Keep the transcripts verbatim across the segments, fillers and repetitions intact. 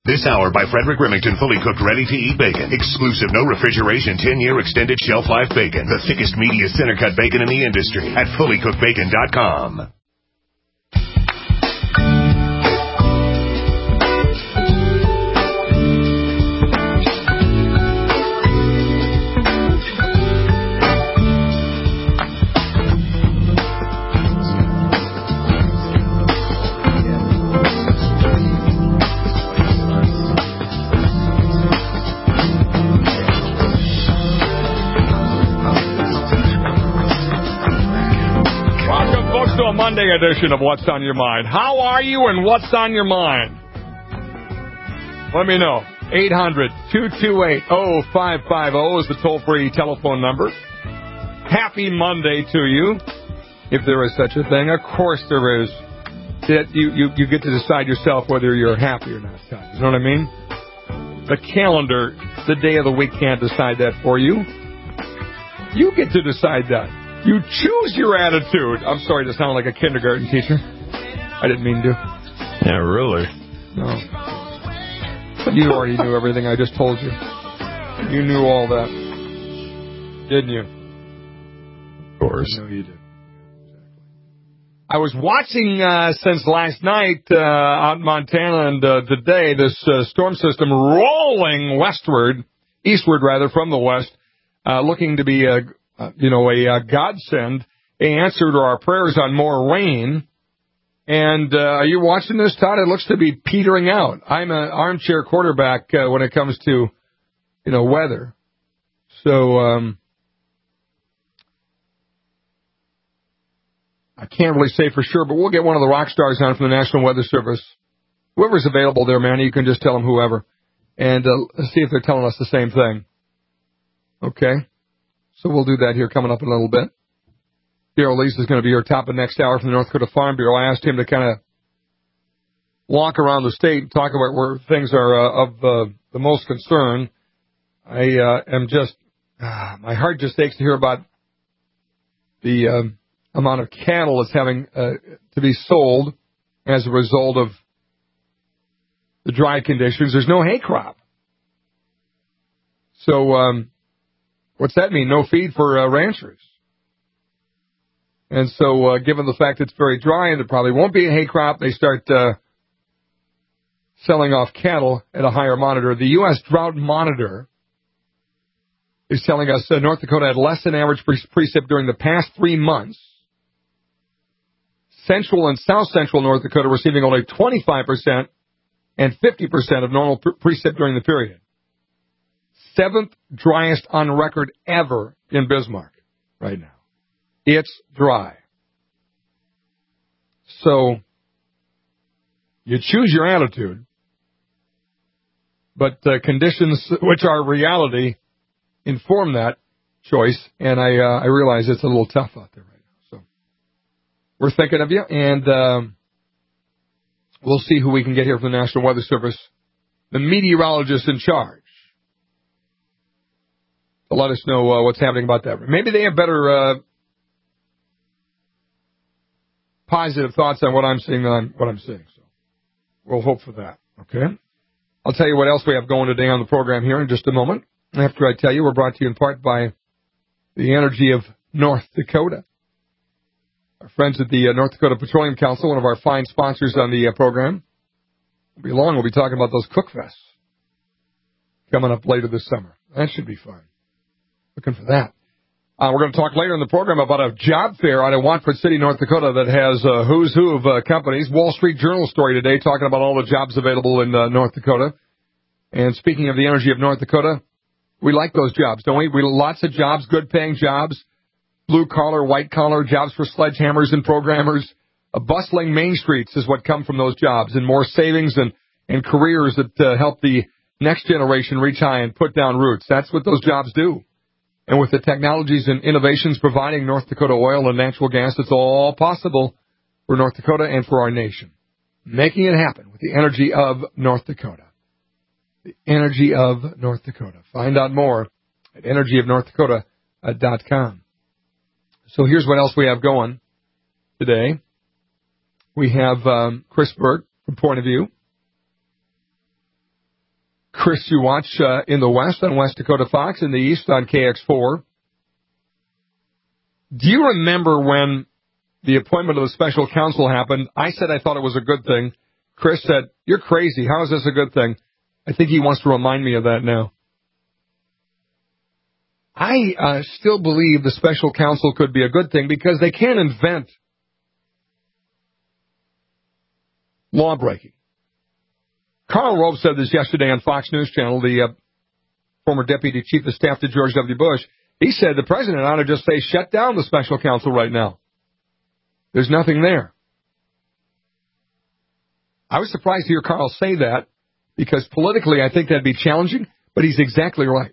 This hour by Frederick Remington, fully cooked, ready-to-eat bacon. Exclusive, no refrigeration, ten-year extended shelf life bacon. The thickest, meatiest, center-cut bacon in the industry at fully cooked bacon dot com. Monday edition of What's on Your Mind. How are you and what's on your mind? Let me know. eight hundred, two two eight, oh five five oh is the toll-free telephone number. Happy Monday to you, if there is such a thing. Of course there is. It, you, you, you get to decide yourself whether you're happy or not. You know what I mean? The calendar, the day of the week can't decide that for you. You get to decide that. You choose your attitude. I'm sorry to sound like a kindergarten teacher. I didn't mean to. Yeah, really? No. But you already knew everything I just told you. You knew all that. Didn't you? Of course. I know you did. I was watching uh, since last night uh, out in Montana, and uh, today this uh, storm system rolling westward, eastward rather, from the west, uh, looking to be a... Uh, you know, a uh, godsend, an answer to our prayers on more rain. And uh, are you watching this, Todd? It looks to be petering out. I'm an armchair quarterback uh, when it comes to, you know, weather. So um, I can't really say for sure, but we'll get one of the rock stars on from the National Weather Service. Whoever's available there, man, you can just tell them whoever. And uh, see if they're telling us the same thing. Okay? So we'll do that here coming up in a little bit. Darrell Lease is going to be here top of next hour from the North Dakota Farm Bureau. I asked him to kind of walk around the state and talk about where things are uh, of uh, the most concern. I uh, am just, uh, my heart just aches to hear about the um, amount of cattle that's having uh, to be sold as a result of the dry conditions. There's no hay crop. So, um, what's that mean? No feed for uh, ranchers. And so, uh, given the fact it's very dry and there probably won't be a hay crop, they start uh, selling off cattle at a higher monitor. The U S Drought Monitor is telling us uh, North Dakota had less than average pre- precip during the past three months. Central and South Central North Dakota receiving only twenty-five percent and fifty percent of normal pre- precip during the period. Seventh driest on record ever in Bismarck right now. It's dry. So you choose your attitude, but the conditions, which are reality, inform that choice. And I uh, I realize it's a little tough out there right now. So we're thinking of you, and um, we'll see who we can get here from the National Weather Service, the meteorologist in charge, to let us know uh, what's happening about that. Maybe they have better uh, positive thoughts on what I'm seeing than what I'm seeing. So we'll hope for that. Okay. I'll tell you what else we have going today on the program here in just a moment. After I tell you, we're brought to you in part by the Energy of North Dakota. Our friends at the uh, North Dakota Petroleum Council, one of our fine sponsors on the uh, program. We'll be long. We'll be talking about those cook fests coming up later this summer. That should be fun. Looking for that. Uh, we're going to talk later in the program about a job fair out in Watford City, North Dakota that has a who's who of uh, companies. Wall Street Journal story today talking about all the jobs available in uh, North Dakota. And speaking of the Energy of North Dakota, we like those jobs, don't we? We lots of jobs, good paying jobs, blue collar, white collar, jobs for sledgehammers and programmers. A bustling Main Streets is what come from those jobs, and more savings and, and careers that uh, help the next generation reach high and put down roots. That's what those jobs do. And with the technologies and innovations providing North Dakota oil and natural gas, it's all possible for North Dakota and for our nation. Making it happen with the Energy of North Dakota. The Energy of North Dakota. Find out more at energy of north dakota dot com. So here's what else we have going today. We have um, Chris Berg from Point of View. Chris, you watch uh, in the West on West Dakota Fox, in the East on K X four. Do you remember when the appointment of the special counsel happened? I said I thought it was a good thing. Chris said, you're crazy. How is this a good thing? I think he wants to remind me of that now. I uh, still believe the special counsel could be a good thing because they can't invent law-breaking. Karl Rove said this yesterday on Fox News Channel, the uh, former deputy chief of staff to George W. Bush. He said the president ought to just say, shut down the special counsel right now. There's nothing there. I was surprised to hear Karl say that because politically I think that'd be challenging, but he's exactly right.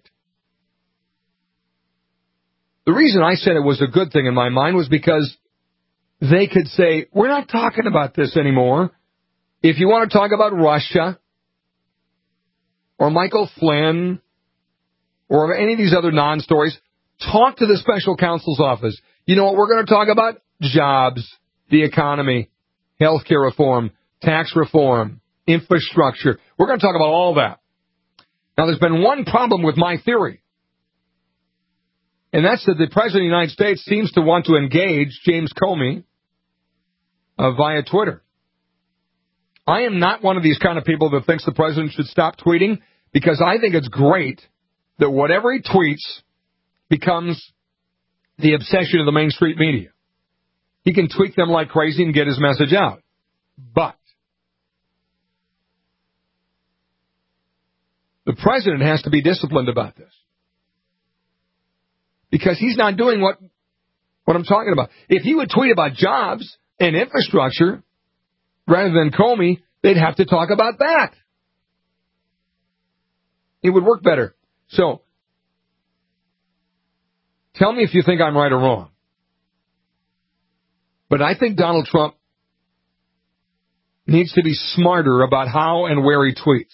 The reason I said it was a good thing in my mind was because they could say, we're not talking about this anymore. If you want to talk about Russia or Michael Flynn or any of these other non-stories, talk to the special counsel's office. You know what we're going to talk about? Jobs, the economy, health care reform, tax reform, infrastructure. We're going to talk about all that. Now, there's been one problem with my theory, and that's that the President of the United States seems to want to engage James Comey uh, via Twitter. I am not one of these kind of people that thinks the President should stop tweeting because I think it's great that whatever he tweets becomes the obsession of the mainstream media. He can tweak them like crazy and get his message out. But the president has to be disciplined about this because he's not doing what, what I'm talking about. If he would tweet about jobs and infrastructure rather than Comey, they'd have to talk about that. It would work better. So, tell me if you think I'm right or wrong. But I think Donald Trump needs to be smarter about how and where he tweets.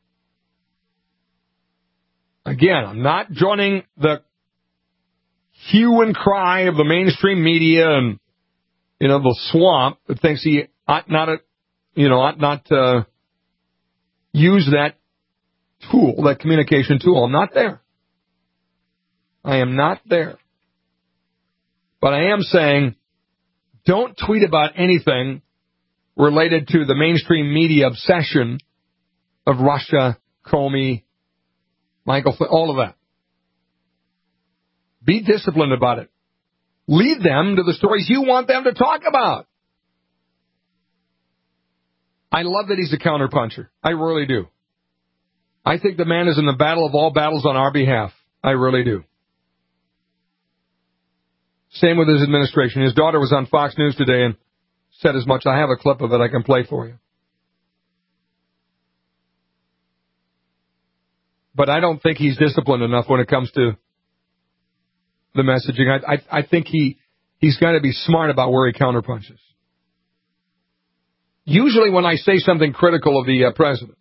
Again, I'm not joining the hue and cry of the mainstream media and, you know, the swamp that thinks he ought not, you know, ought not uh, use that tool, that communication tool. I'm not there. I am not there. But I am saying, don't tweet about anything related to the mainstream media obsession of Russia, Comey, Michael Flynn, all of that. Be disciplined about it. Lead them to the stories you want them to talk about. I love that he's a counterpuncher. I really do. I think the man is in the battle of all battles on our behalf. I really do. Same with his administration. His daughter was on Fox News today and said as much. I have a clip of it I can play for you. But I don't think he's disciplined enough when it comes to the messaging. I, I, I think he, he's got to be smart about where he counterpunches. Usually when I say something critical of the uh, president,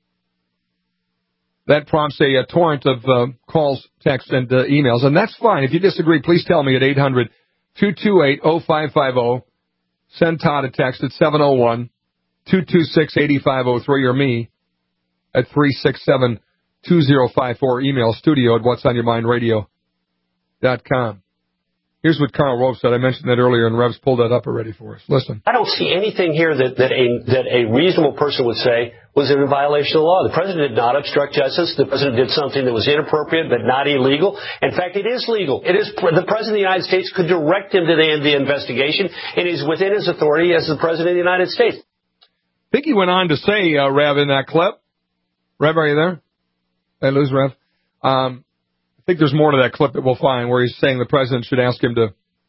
that prompts a, a torrent of uh, calls, texts, and uh, emails. And that's fine. If you disagree, please tell me at eight hundred, two two eight, oh five five oh. Send Todd a text at seven oh one, two two six, eight five oh three or me at three six seven, two oh five four. Email studio at what's on your mind radio dot com. Here's what Karl Rove said. I mentioned that earlier, and Rev's pulled that up already for us. Listen. I don't see anything here that, that, a, that a reasonable person would say was in violation of the law. The president did not obstruct justice. The president did something that was inappropriate but not illegal. In fact, it is legal. It is the president of the United States could direct him to end the investigation, and he's within his authority as the president of the United States. I think he went on to say, uh, Rev, in that clip. Rev, are you there? Did I lose Rev? Um, I think there's more to that clip that we'll find where he's saying the president should ask him to.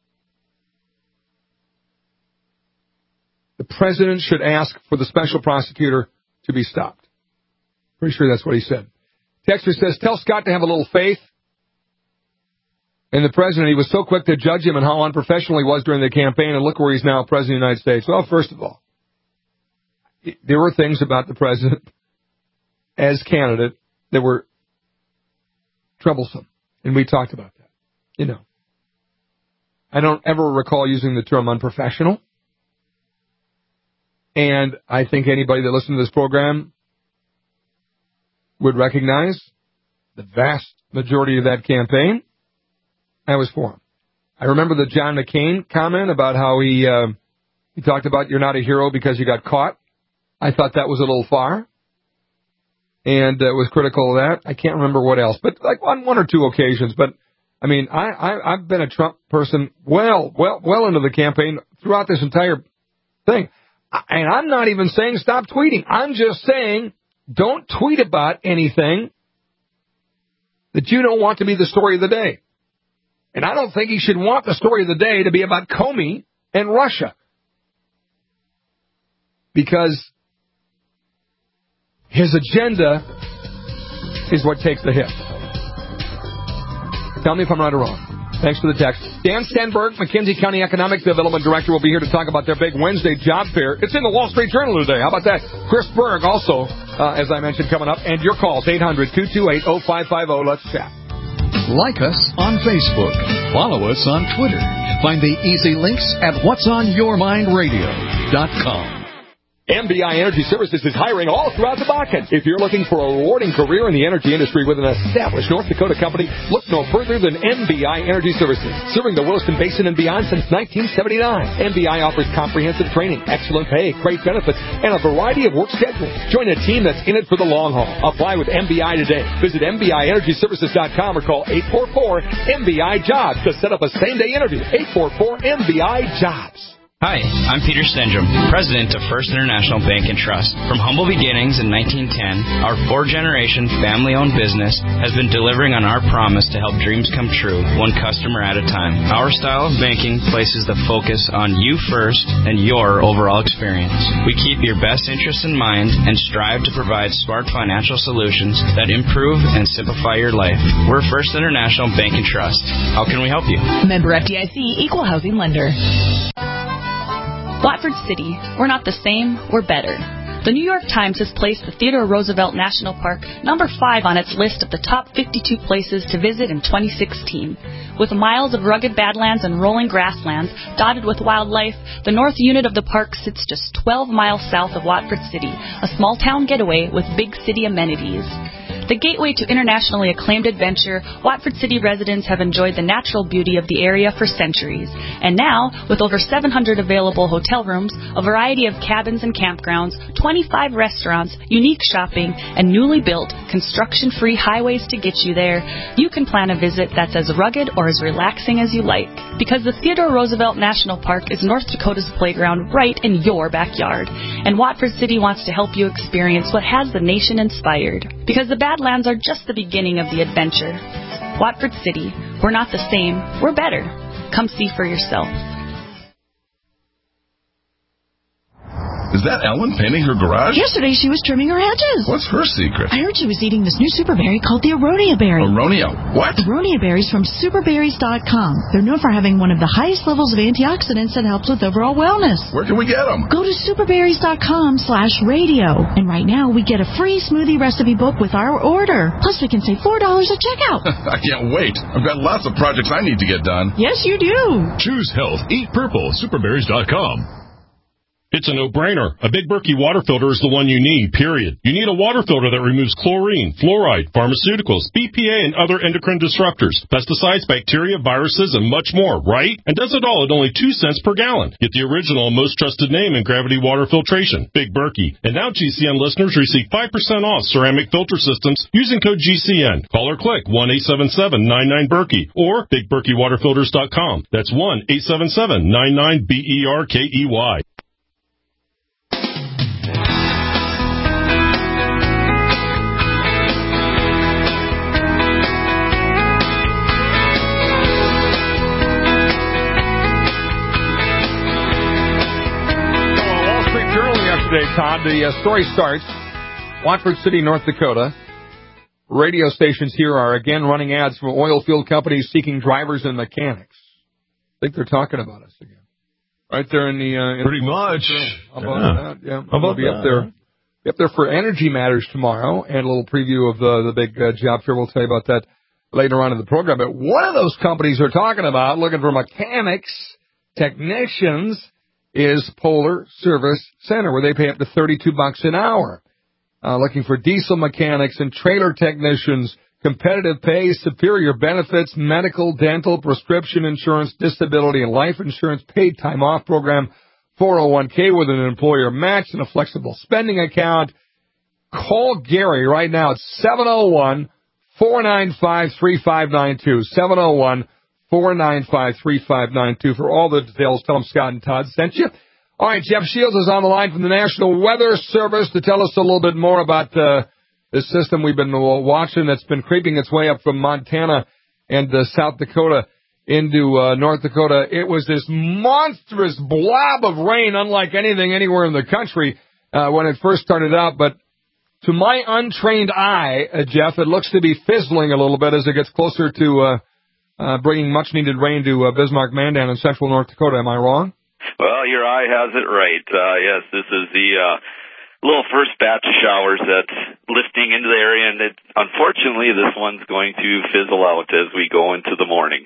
The president should ask for the special prosecutor to be stopped. Pretty sure that's what he said. Texter says, tell Scott to have a little faith. And the president, he was so quick to judge him and how unprofessional he was during the campaign, and look where he's now, president of the United States. Well, first of all, there were things about the president as candidate that were troublesome, and we talked about that. You know, I don't ever recall using the term unprofessional, and I think anybody that listened to this program would recognize the vast majority of that campaign, I was for him. I remember the John McCain comment about how he uh, he talked about you're not a hero because you got caught. I thought that was a little far, and uh, was critical of that. I can't remember what else, but like on one or two occasions. But I mean, I, I I've been a Trump person well, well, well into the campaign throughout this entire thing, and I'm not even saying stop tweeting. I'm just saying don't tweet about anything that you don't want to be the story of the day. And I don't think he should want the story of the day to be about Comey and Russia. Because his agenda is what takes the hit. Tell me if I'm right or wrong. Thanks for the text. Dan Stenberg, McKenzie County Economic Development Director, will be here to talk about their big Wednesday job fair. It's in the Wall Street Journal today. How about that? Chris Berg also, uh, as I mentioned, coming up. And your calls, eight hundred, two two eight, oh five five oh. Let's chat. Like us on Facebook. Follow us on Twitter. Find the easy links at whats on your mind radio dot com. M B I Energy Services is hiring all throughout the Bakken. If you're looking for a rewarding career in the energy industry with an established North Dakota company, look no further than M B I Energy Services. Serving the Williston Basin and beyond since nineteen seventy-nine. M B I offers comprehensive training, excellent pay, great benefits, and a variety of work schedules. Join a team that's in it for the long haul. Apply with M B I today. Visit M B I energy services dot com or call eight four four M B I jobs to set up a same-day interview. eight four four M B I jobs. Hi, I'm Peter Stendrum, president of First International Bank and Trust. From humble beginnings in nineteen ten, our four-generation family-owned business has been delivering on our promise to help dreams come true, one customer at a time. Our style of banking places the focus on you first and your overall experience. We keep your best interests in mind and strive to provide smart financial solutions that improve and simplify your life. We're First International Bank and Trust. How can we help you? Member F D I C, Equal Housing Lender. Watford City, we're not the same, we're better. The New York Times has placed the Theodore Roosevelt National Park number five on its list of the top fifty-two places to visit in twenty sixteen. With miles of rugged badlands and rolling grasslands dotted with wildlife, the north unit of the park sits just twelve miles south of Watford City, a small town getaway with big city amenities. The gateway to internationally acclaimed adventure, Watford City residents have enjoyed the natural beauty of the area for centuries. And now, with over seven hundred available hotel rooms, a variety of cabins and campgrounds, twenty-five restaurants, unique shopping, and newly built, construction-free highways to get you there, you can plan a visit that's as rugged or as relaxing as you like. Because the Theodore Roosevelt National Park is North Dakota's playground right in your backyard. And Watford City wants to help you experience what has the nation inspired. Because the Badlands are just the beginning of the adventure. Watford City, we're not the same, we're better. Come see for yourself. Is that Ellen painting her garage? Yesterday she was trimming her hedges. What's her secret? I heard she was eating this new super berry called the Aronia berry. Aronia? What? Aronia berries from super berries dot com. They're known for having one of the highest levels of antioxidants that helps with overall wellness. Where can we get them? Go to super berries dot com slash radio. And right now we get a free smoothie recipe book with our order. Plus we can save four dollars at checkout. I can't wait. I've got lots of projects I need to get done. Yes, you do. Choose health. Eat purple. super berries dot com. It's a no-brainer. A Big Berkey water filter is the one you need, period. You need a water filter that removes chlorine, fluoride, pharmaceuticals, B P A, and other endocrine disruptors, pesticides, bacteria, viruses, and much more, right? And does it all at only two cents per gallon. Get the original and most trusted name in gravity water filtration, Big Berkey. And now G C N listeners receive five percent off ceramic filter systems using code G C N. Call or click one eight seven seven nine nine Berkey or big berkey water filters dot com. That's one eight seven seven nine nine B E R K E Y. Today, Todd, the uh, story starts, Watford City, North Dakota. Radio stations here are again running ads from oil field companies seeking drivers and mechanics. I think they're talking about us again. Right there in the... Uh, in Pretty the much. How about yeah. that? Yeah, How about be that? Up there, be up there for Energy Matters tomorrow, and a little preview of the, the big uh, job fair. We'll tell you about that later on in the program. But one of those companies are talking about looking for mechanics, technicians, is Polar Service Center, where they pay up to thirty-two bucks an hour. uh, looking for diesel mechanics and trailer technicians, competitive pay, superior benefits, medical, dental, prescription insurance, disability, and life insurance, paid time off program, four oh one k with an employer match and a flexible spending account. Call Gary right now at seven oh one, four nine five, three five nine two, seven oh one, four nine five, three five nine two for all the details. Tell them Scott and Todd sent you. All right, Jeff Shields is on the line from the National Weather Service to tell us a little bit more about uh, this system we've been watching that's been creeping its way up from Montana and uh, South Dakota into uh, North Dakota. It was this monstrous blob of rain, unlike anything anywhere in the country uh, when it first started out. But to my untrained eye, uh, Jeff, it looks to be fizzling a little bit as it gets closer to uh, uh, bringing much-needed rain to uh, Bismarck, Mandan, and central North Dakota. Am I wrong? Well, your eye has it right. Uh, yes, this is the uh, little first batch of showers that's lifting into the area, and it, unfortunately, this one's going to fizzle out as we go into the morning.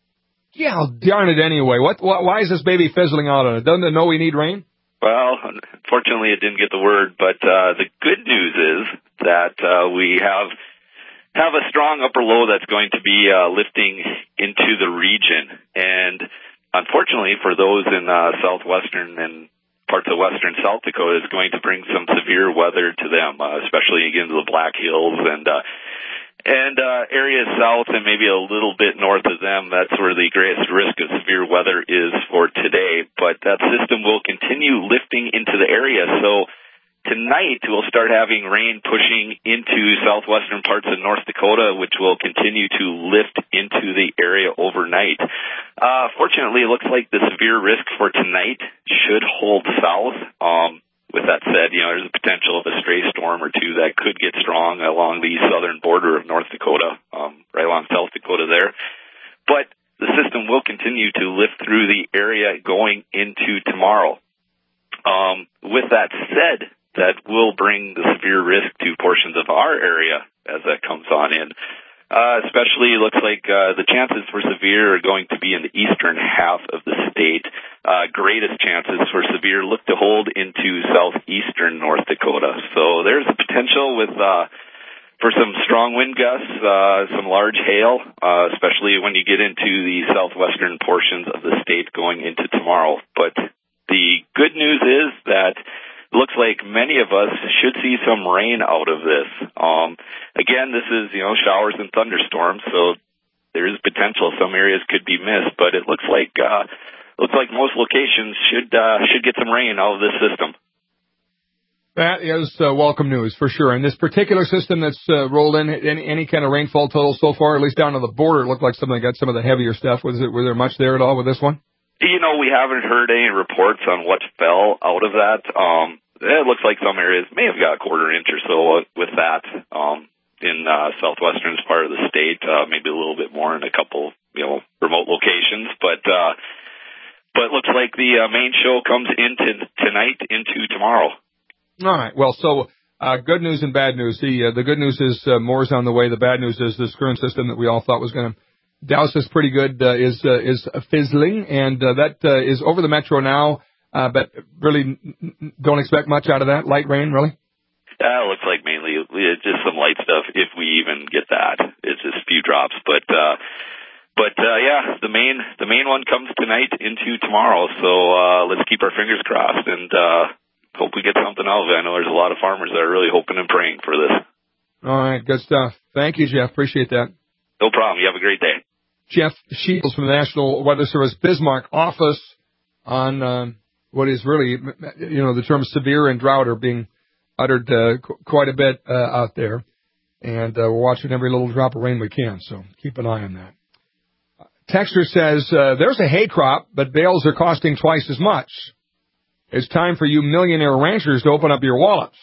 Yeah, darn it anyway. What? Wh- why is this baby fizzling out on it? Doesn't it know we need rain? Well, unfortunately, it didn't get the word, but uh, the good news is that uh, we have have a strong upper low that's going to be uh, lifting into the region, and unfortunately, for those in uh, southwestern and parts of western South Dakota, it's going to bring some severe weather to them, uh, especially again to the Black Hills and uh, and uh, areas south and maybe a little bit north of them. That's where the greatest risk of severe weather is for today. But that system will continue lifting into the area. So tonight we'll start having rain pushing into southwestern parts of North Dakota, which will continue to lift into the area overnight. Uh, fortunately, it looks like the severe risk for tonight should hold south. Um, with that said, you know, there's a potential of a stray storm or two that could get strong along the southern border of North Dakota, um, right along South Dakota there. But the system will continue to lift through the area going into tomorrow. Um, with that said, that will bring the severe risk to portions of our area as that comes on in. Uh, especially, it looks like uh, the chances for severe are going to be in the eastern half of the state. Uh, greatest chances for severe look to hold into southeastern North Dakota. So there's a potential with uh, for some strong wind gusts, uh, some large hail, uh, especially when you get into the southwestern portions of the state going into tomorrow. But the good news is that looks like many of us should see some rain out of this. Um, again, this is, you know, showers and thunderstorms, so there is potential some areas could be missed, but it looks like uh, looks like most locations should uh, should get some rain out of this system. That is uh, welcome news for sure. And this particular system that's uh, rolled in, any, any kind of rainfall total so far, at least down to the border, it looked like something got some of the heavier stuff. Was it? Was there much there at all with this one? You know, we haven't heard any reports on what fell out of that. Um, It looks like some areas may have got a quarter inch or so with that um, in uh, southwestern part of the state, uh, maybe a little bit more in a couple, you know, remote locations. But uh, but it looks like the uh, main show comes into tonight into tomorrow. All right. Well, so uh, good news and bad news. The uh, the good news is uh, more's on the way. The bad news is this current system that we all thought was going to douse us pretty good uh, is uh, is fizzling, and uh, that uh, is over the metro now. Uh, but really don't expect much out of that. Light rain, really? Uh, it looks like mainly it's just some light stuff, if we even get that. It's just a few drops. But, uh, but uh, yeah, the main the main one comes tonight into tomorrow. So uh, let's keep our fingers crossed and uh, hope we get something out of it. I know there's a lot of farmers that are really hoping and praying for this. All right, good stuff. Thank you, Jeff. Appreciate that. No problem. You have a great day. Jeff Shields from the National Weather Service Bismarck office on... Um, what is really, you know, the terms severe and drought are being uttered uh, qu- quite a bit uh, out there. And uh, we're watching every little drop of rain we can, so keep an eye on that. Texter says, uh, there's a hay crop, but bales are costing twice as much. It's time for you millionaire ranchers to open up your wallets.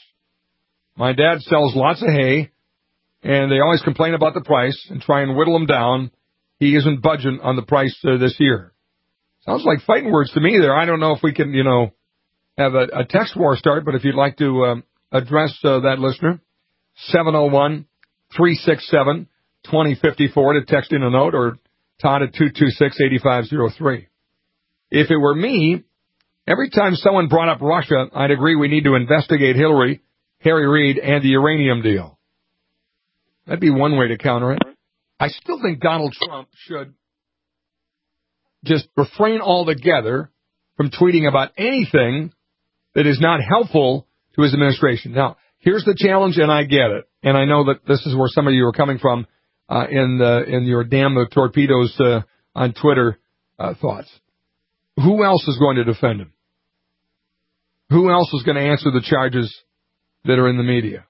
My dad sells lots of hay, and they always complain about the price and try and whittle them down. He isn't budging on the price uh, this year. Sounds like fighting words to me there. I don't know if we can, you know, have a, a text war start, but if you'd like to um, address uh, that listener, seven oh one, three six seven, two oh five four to text in a note, or Todd at two two six, eight five zero three. If it were me, every time someone brought up Russia, I'd agree we need to investigate Hillary Harry Reid and the uranium deal. That'd be one way to counter it. I still think Donald Trump should just refrain altogether from tweeting about anything that is not helpful to his administration. Now, here's the challenge, and I get it. And I know that this is where some of you are coming from uh, in the, in your damn the torpedoes uh, on Twitter uh, thoughts. Who else is going to defend him? Who else is going to answer the charges that are in the media?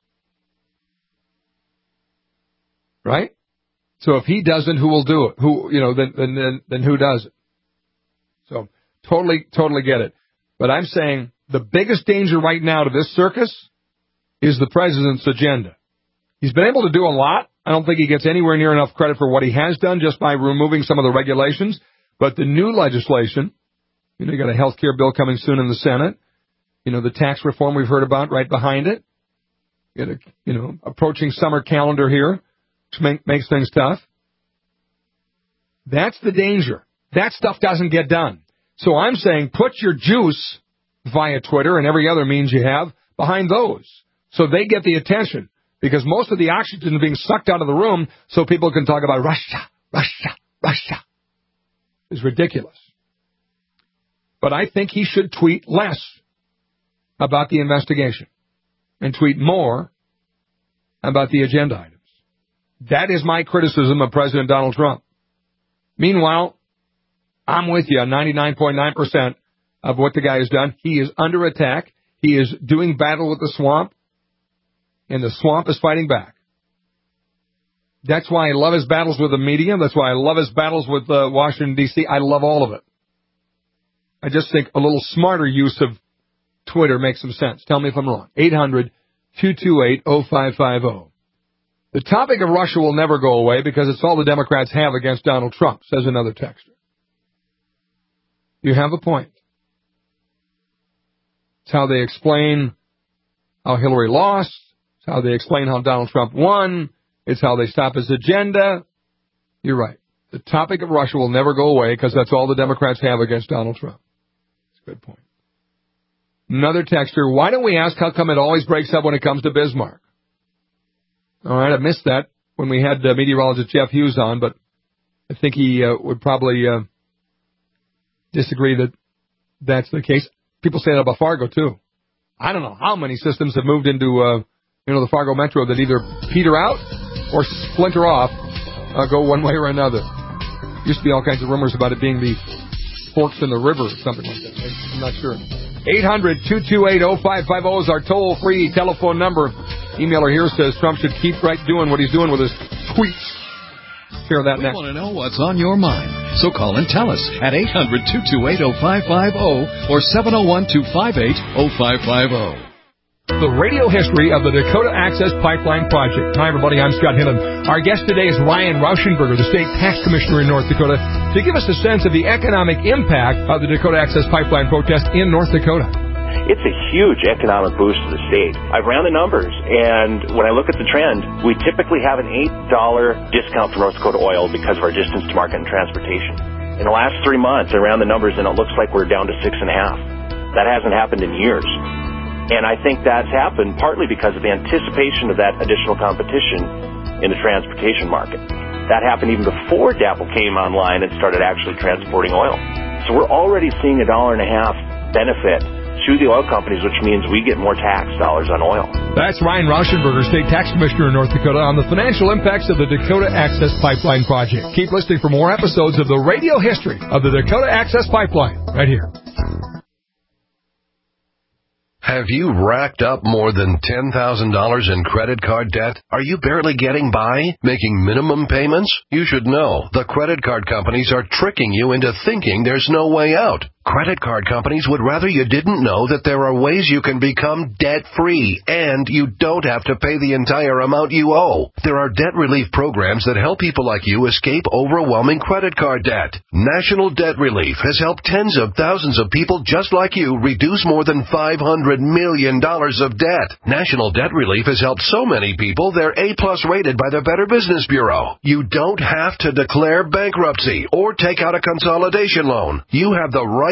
Right? So if he doesn't, who will do it? Who, you know, then, then, then, then who does it? So totally, totally get it. But I'm saying the biggest danger right now to this circus is the president's agenda. He's been able to do a lot. I don't think he gets anywhere near enough credit for what he has done just by removing some of the regulations. But the new legislation, you know, you got a health care bill coming soon in the Senate. You know, the tax reform we've heard about right behind it. You got a, you know, approaching summer calendar here, which make, makes things tough. That's the danger. That stuff doesn't get done. So I'm saying put your juice via Twitter and every other means you have behind those so they get the attention, because most of the oxygen is being sucked out of the room so people can talk about Russia, Russia, Russia. It's ridiculous. But I think he should tweet less about the investigation and tweet more about the agenda items. That is my criticism of President Donald Trump. Meanwhile, I'm with you on ninety-nine point nine percent of what the guy has done. He is under attack. He is doing battle with the swamp, and the swamp is fighting back. That's why I love his battles with the media. That's why I love his battles with uh, Washington, D C I love all of it. I just think a little smarter use of Twitter makes some sense. Tell me if I'm wrong. eight hundred, two two eight, oh five five oh. The topic of Russia will never go away because it's all the Democrats have against Donald Trump, says another texter. You have a point. It's how they explain how Hillary lost. It's how they explain how Donald Trump won. It's how they stop his agenda. You're right. The topic of Russia will never go away because that's all the Democrats have against Donald Trump. That's a good point. Another texter, why don't we ask how come it always breaks up when it comes to Bismarck? All right, I missed that when we had uh, meteorologist Jeff Hughes on, but I think he uh, would probably uh, disagree that that's the case. People say that about Fargo, too. I don't know how many systems have moved into, uh, you know, the Fargo Metro that either peter out or splinter off, uh, go one way or another. Used to be all kinds of rumors about it being the forks in the river or something like that. I'm not sure. eight hundred, two two eight, oh five five oh is our toll-free telephone number. Emailer here says Trump should keep right doing what he's doing with his tweets. Hear that we next. We want to know what's on your mind. So call and tell us at eight hundred, two two eight, oh five five oh or seven oh one, two five eight, oh five five oh. The radio history of the Dakota Access Pipeline Project. Hi, everybody. I'm Scott Hinton. Our guest today is Ryan Rauschenberger, the state tax commissioner in North Dakota, to give us a sense of the economic impact of the Dakota Access Pipeline protest in North Dakota. It's a huge economic boost to the state. I've ran the numbers, and when I look at the trend, we typically have an eight dollar discount for North Dakota oil because of our distance to market and transportation. In the last three months, I ran the numbers, and it looks like we're down to six and a half. That hasn't happened in years. And I think that's happened partly because of the anticipation of that additional competition in the transportation market. That happened even before DAPL came online and started actually transporting oil. So we're already seeing a dollar and a half benefit to the oil companies, which means we get more tax dollars on oil. That's Ryan Rauschenberger, State Tax Commissioner in North Dakota, on the financial impacts of the Dakota Access Pipeline Project. Keep listening for more episodes of the radio history of the Dakota Access Pipeline right here. Have you racked up more than ten thousand dollars in credit card debt? Are you barely getting by, making minimum payments? You should know the credit card companies are tricking you into thinking there's no way out. Credit card companies would rather you didn't know that there are ways you can become debt-free, and you don't have to pay the entire amount you owe. There are debt relief programs that help people like you escape overwhelming credit card debt. National Debt Relief has helped tens of thousands of people just like you reduce more than five hundred million dollars of debt. National Debt Relief has helped so many people they're A-plus rated by the Better Business Bureau. You don't have to declare bankruptcy or take out a consolidation loan. You have the right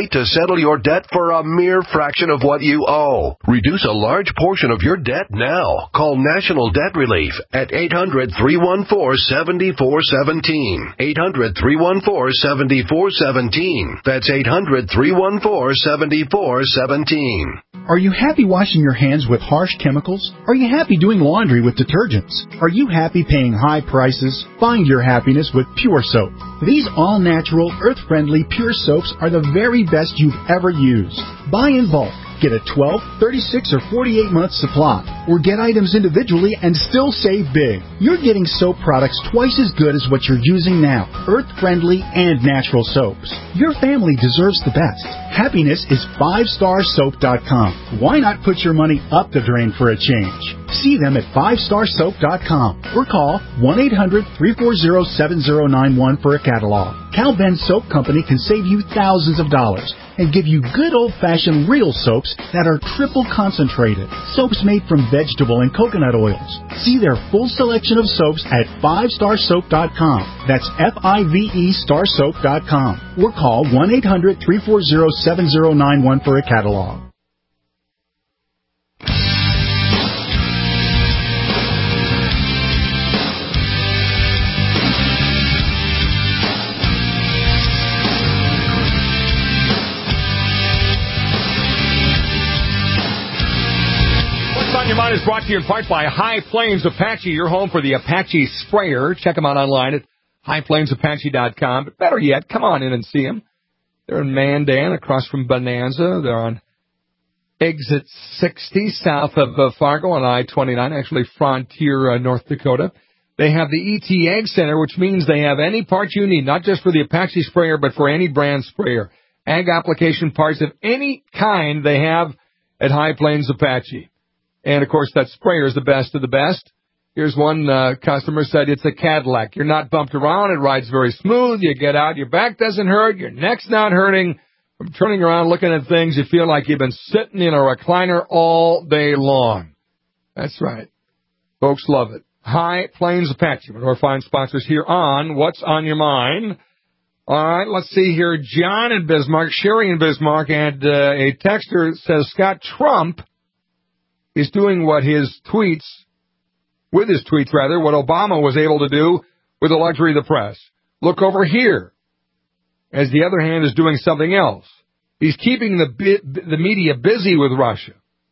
right to settle your debt for a mere fraction of what you owe. Reduce a large portion of your debt now. Call National Debt Relief at eight hundred, three one four, seven four one seven. eight hundred, three one four, seven four one seven. That's eight hundred, three one four, seven four one seven. Are you happy washing your hands with harsh chemicals? Are you happy doing laundry with detergents? Are you happy paying high prices? Find your happiness with Pure Soap. These all-natural, earth-friendly Pure Soaps are the very best you've ever used. Buy in bulk. Get a twelve, thirty-six, or forty-eight month supply, or get items individually and still save big. You're getting soap products twice as good as what you're using now. Earth-friendly and natural soaps. Your family deserves the best. Happiness is five star soap dot com. Why not put your money up the drain for a change? See them at five star soap dot com or call one eight hundred, three four zero, seven zero nine one for a catalog. Cal Ben Soap Company can save you thousands of dollars and give you good old-fashioned real soaps that are triple concentrated. Soaps made from vegetable and coconut oils. See their full selection of soaps at five star soap dot com. That's F I V E star soap dot com. Or call one eight hundred, three four zero, seven zero nine one for a catalog. Your Mind is brought to you in part by High Plains Apache, your home for the Apache sprayer. Check them out online at high plains apache dot com. But better yet, come on in and see them. They're in Mandan, across from Bonanza. They're on exit sixty, south of uh, Fargo on I twenty-nine, actually Frontier, uh, North Dakota. They have the E T Ag Center, which means they have any parts you need, not just for the Apache sprayer, but for any brand sprayer. Ag application parts of any kind they have at High Plains Apache. And, of course, that sprayer is the best of the best. Here's one uh, customer said it's a Cadillac. You're not bumped around. It rides very smooth. You get out. Your back doesn't hurt. Your neck's not hurting. From turning around, looking at things, you feel like you've been sitting in a recliner all day long. That's right. Folks love it. High Plains Apache, one of our fine sponsors here on What's on Your Mind. All right, let's see here. John in Bismarck, Sherry in Bismarck, and uh, a texter says Scott Trump is doing what his tweets, with his tweets rather, what Obama was able to do with the luxury of the press. Look over here, as the other hand is doing something else. He's keeping the the media busy with Russia.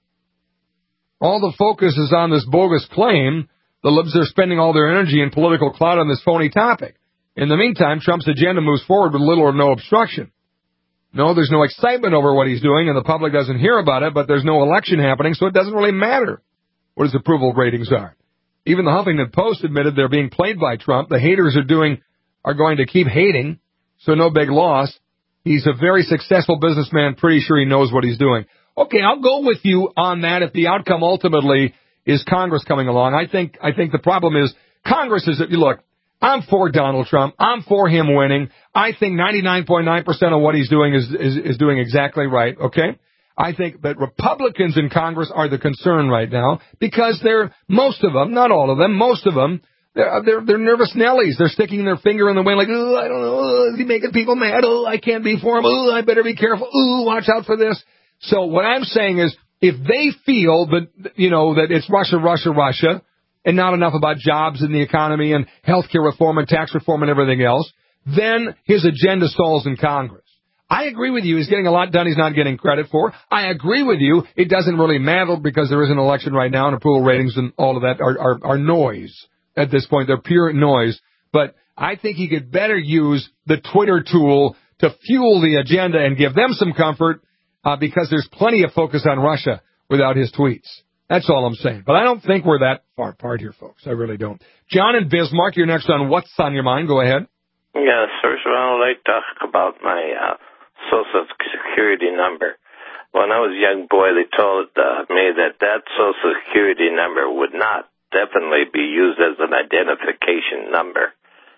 All the focus is on this bogus claim. The libs are spending all their energy and political clout on this phony topic. In the meantime, Trump's agenda moves forward with little or no obstruction. No, there's no excitement over what he's doing, and the public doesn't hear about it, but there's no election happening, so it doesn't really matter what his approval ratings are. Even the Huffington Post admitted they're being played by Trump. The haters are doing are going to keep hating, so no big loss. He's a very successful businessman, pretty sure he knows what he's doing. Okay, I'll go with you on that if the outcome ultimately is Congress coming along. I think I think the problem is Congress is, look, I'm for Donald Trump. I'm for him winning. I think ninety-nine point nine percent of what he's doing is, is, is doing exactly right, okay? I think that Republicans in Congress are the concern right now because they're, most of them, not all of them, most of them, they're, they're, they're nervous Nellies. They're sticking their finger in the wind like, oh, I don't know, oh, is he making people mad? Oh, I can't be for him. Oh, I better be careful. Oh, watch out for this. So what I'm saying is if they feel that, you know, that it's Russia, Russia, Russia, and not enough about jobs and the economy and health care reform and tax reform and everything else, then his agenda stalls in Congress. I agree with you. He's getting a lot done he's not getting credit for. I agree with you. It doesn't really matter because there is an election right now and approval ratings and all of that are, are, are noise at this point. They're pure noise. But I think he could better use the Twitter tool to fuel the agenda and give them some comfort uh, because there's plenty of focus on Russia without his tweets. That's all I'm saying. But I don't think we're that far apart here, folks. I really don't. John in Bismarck, you're next on What's on Your Mind. Go ahead. Yes, first of all, I'd like to talk about my uh, Social Security number. When I was a young boy, they told uh, me that that Social Security number would not definitely be used as an identification number.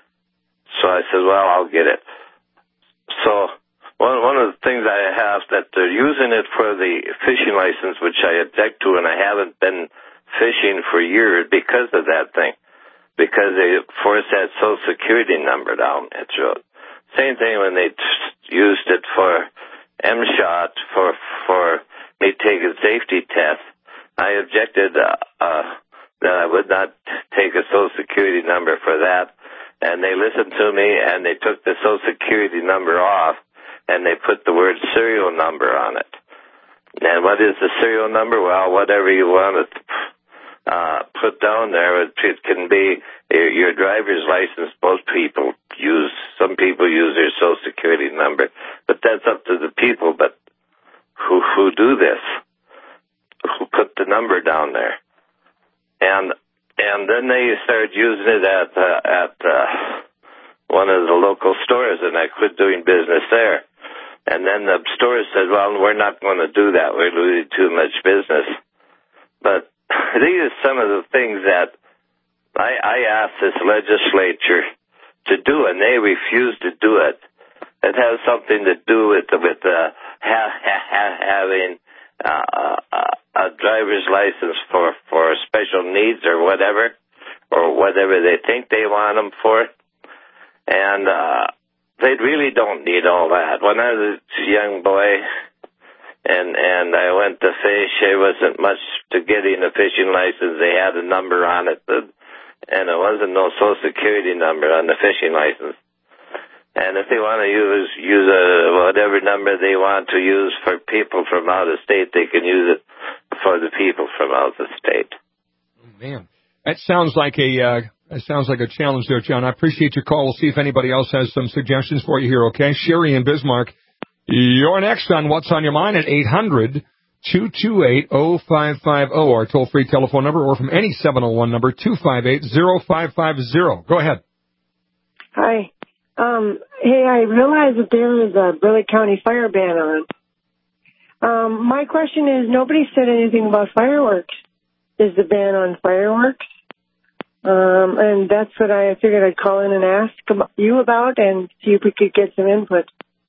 So I said, well, I'll get it. So one one of the things I have that they're using it for the fishing license, which I object to, and I haven't been fishing for years because of that thing, because they forced that Social Security number down its road. Same thing when they t- used it for M-Shot for for me taking safety tests. I objected uh, uh, that I would not take a Social Security number for that, and they listened to me, and they took the Social Security number off, and they put the word serial number on it. And what is the serial number? Well, whatever you want to uh, put down there, it, it can be your, your driver's license. Most people use, some people use their Social Security number, but that's up to the people. But who who do this? Who put the number down there? And and then they started using it at uh, at uh, one of the local stores, and I quit doing business there. And then the store said, well, we're not going to do that. We're losing too much business. But these are some of the things that I, I asked this legislature to do, and they refused to do it. It has something to do with with uh, ha, ha, ha, having uh, a, a driver's license for, for special needs or whatever, or whatever they think they want them for. And uh they really don't need all that. When I was a young boy and and I went to fish, there wasn't much to getting a fishing license. They had a number on it, and there wasn't no Social Security number on the fishing license. And if they want to use use a, whatever number they want to use for people from out of state, they can use it for the people from out of state. Oh, man, that sounds like a... Uh... That sounds like a challenge there, John. I appreciate your call. We'll see if anybody else has some suggestions for you here, okay? Sherry in Bismarck, you're next on What's on Your Mind at eight hundred, two two eight, oh five five oh, our toll-free telephone number, or from any seven oh one number, two five eight, oh five five oh. Go ahead. Hi. Um, hey, I realize that there is a Burleigh County fire ban on. Um, my question is, nobody said anything about fireworks. Is the ban on fireworks? Um, and that's what I figured I'd call in and ask you about and see if we could get some input.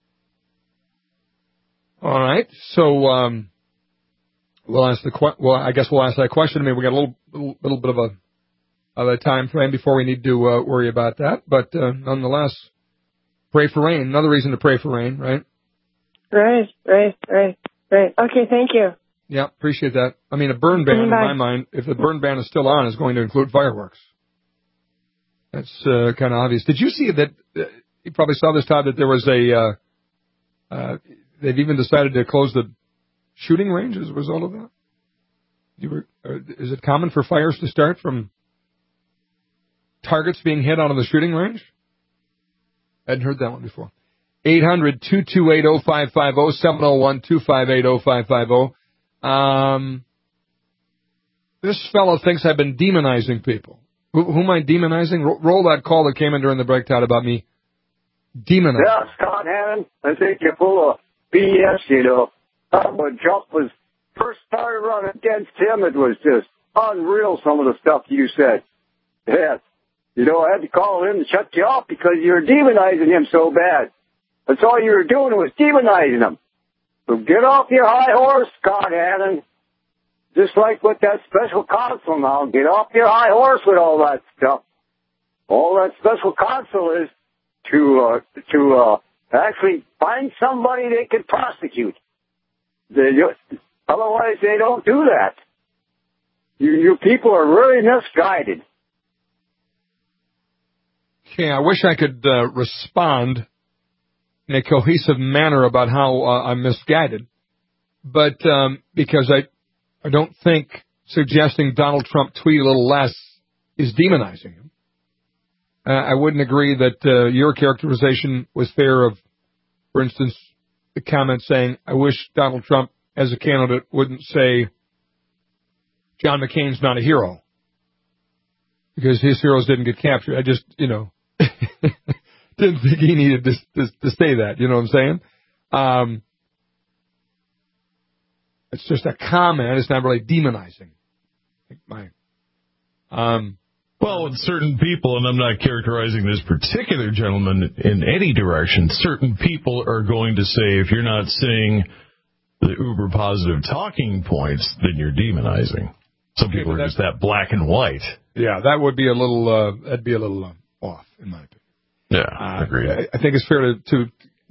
All right. So, um, we'll ask the que- well, I guess we'll ask that question. I mean, we got a little, little, little bit of a, of a time frame before we need to uh, worry about that. But, uh, nonetheless, pray for rain. Another reason to pray for rain, right? Right, right, right, right. Okay, thank you. Yeah, appreciate that. I mean, a burn ban, in my mind, if the burn ban is still on, is going to include fireworks. That's uh, kind of obvious. Did you see that? Uh, you probably saw this, Todd, that there was a, uh, uh, they've even decided to close the shooting range as a result of that? You were, uh, is it common for fires to start from targets being hit out of the shooting range? I hadn't heard that one before. eight hundred, two two eight, oh five five oh, seven oh one, two five eight, oh five five oh. Um, this fellow thinks I've been demonizing people. Who, who am I demonizing? Roll, roll that call that came in during the break, Todd, about me demonizing. Yeah, Scott Hannon, I think you're full of B S, you know. Uh, when Trump was first started running against him, it was just unreal, some of the stuff you said. Yeah, you know, I had to call him and shut you off because you were demonizing him so bad. That's all you were doing was demonizing him. So get off your high horse, Scott Hannon. Just like with that special counsel now. Get off your high horse with all that stuff. All that special counsel is to uh, to uh, actually find somebody they can prosecute. They, otherwise, they don't do that. You, you people are really misguided. Okay, I wish I could uh, respond in a cohesive manner about how uh, I'm misguided. But um, because I, I don't think suggesting Donald Trump tweet a little less is demonizing him. Uh, I wouldn't agree that uh, your characterization was fair of, for instance, the comment saying, I wish Donald Trump as a candidate wouldn't say John McCain's not a hero because his heroes didn't get captured. I just, you know, didn't think he needed to, to, to say that. You know what I'm saying? Um, it's just a comment. It's not really demonizing. My, um, well, with certain people, and I'm not characterizing this particular gentleman in any direction, certain people are going to say if you're not saying the uber positive talking points, then you're demonizing. Some people are just that black and white. Yeah, that would be a little, uh, that'd be a little uh, off, in my opinion. Yeah, I agree. Uh, I think it's fair to, to get,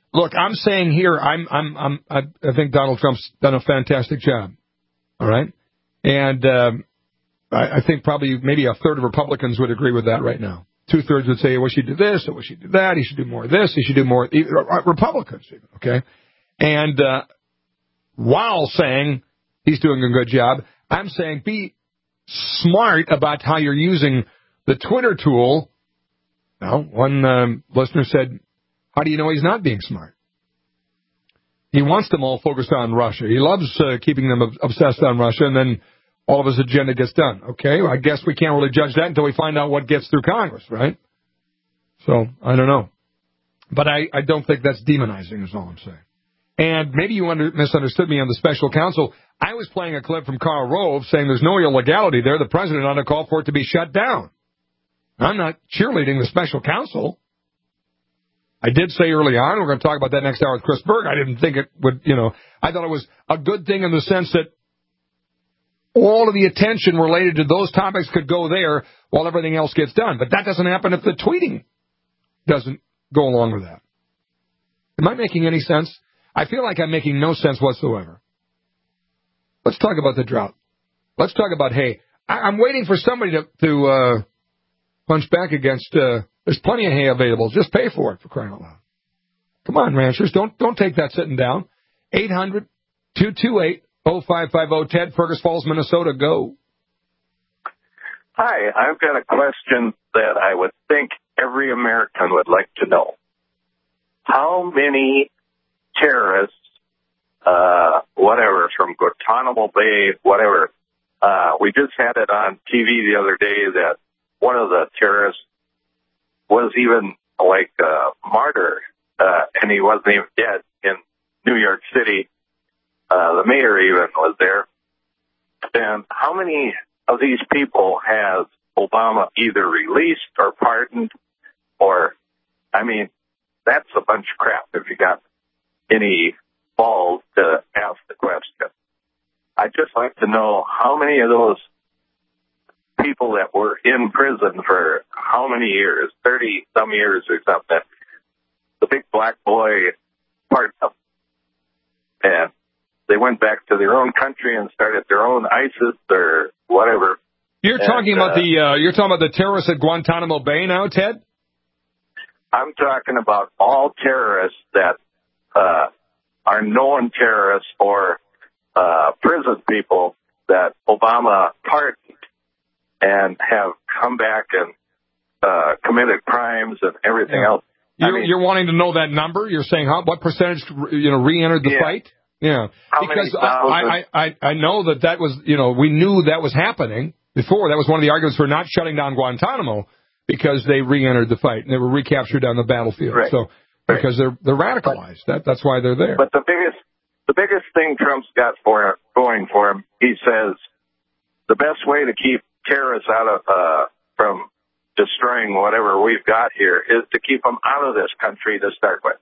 Look, I'm saying here, I'm, I'm, I'm, I, I think Donald Trump's done a fantastic job. All right, and um, I, I think probably maybe a third of Republicans would agree with that right now. Two thirds would say, "I wish he did this, I wish he did that. He should do more of this. He should do more." Republicans, even, okay, and uh, while saying he's doing a good job, I'm saying be smart about how you're using the Twitter tool. Now, one um, listener said, how do you know he's not being smart? He wants them all focused on Russia. He loves uh, keeping them ob- obsessed on Russia, and then all of his agenda gets done. Okay, well, I guess we can't really judge that until we find out what gets through Congress, right? So, I don't know. But I, I don't think that's demonizing is all I'm saying. And maybe you under, misunderstood me on the special counsel. I was playing a clip from Karl Rove saying there's no illegality there. The president ought to call for it to be shut down. I'm not cheerleading the special counsel. I did say early on, we're going to talk about that next hour with Chris Berg, I didn't think it would, you know, I thought it was a good thing in the sense that all of the attention related to those topics could go there while everything else gets done. But that doesn't happen if the tweeting doesn't go along with that. Am I making any sense? I feel like I'm making no sense whatsoever. Let's talk about the drought. Let's talk about hay. I- I'm waiting for somebody to, to uh, punch back against, uh, there's plenty of hay available. Just pay for it, for crying out loud. Come on, ranchers. Don't don't take that sitting down. eight hundred, two two eight, oh five five oh. Ted, Fergus Falls, Minnesota, go. Hi, I've got a question that I would think every American would like to know. How many terrorists, uh, whatever, from Guantanamo Bay, whatever, uh, we just had it on T V the other day that one of the terrorists was even like a martyr, uh, and he wasn't even dead in New York City. Uh, the mayor even was there. And how many of these people has Obama either released or pardoned? Or, I mean, that's a bunch of crap if you got any balls to ask the question. I'd just like to know how many of those people that were in prison for how many years, thirty some years or something, the big black boy pardoned them. And they went back to their own country and started their own ISIS or whatever. You're and, talking about uh, the uh, you're talking about the terrorists at Guantanamo Bay now, Ted? I'm talking about all terrorists that uh, are known terrorists or uh, prison people that Obama pardoned and have come back and uh, committed crimes and everything Yeah. else. You're, I mean, you're wanting to know that number? You're saying how, what percentage, you know, re-entered the Yeah. fight? Yeah, How because many I, I, I, I know that that was, you know, we knew that was happening before. That was one of the arguments for not shutting down Guantanamo because they re-entered the fight and they were recaptured on the battlefield. Right. So because they're they're radicalized, that that's why they're there. But the biggest the biggest thing Trump's got for going for him, he says the best way to keep terrorists out of uh, from destroying whatever we've got here is to keep them out of this country to start with.